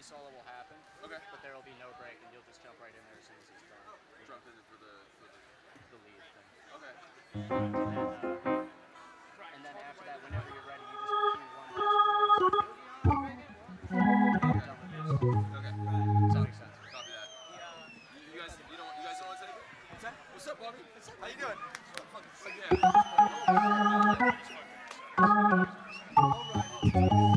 solo will happen. Okay. But there will be no break, and you'll just jump right in there as soon as he's done. Jump in for the lead thing. Okay. And then after that, whenever you're ready, you just cue one last chorus. Okay. Does that make sense? Copy that. You guys know what's happening? What's that? What's up, Bobby? How you doing? Again. All right.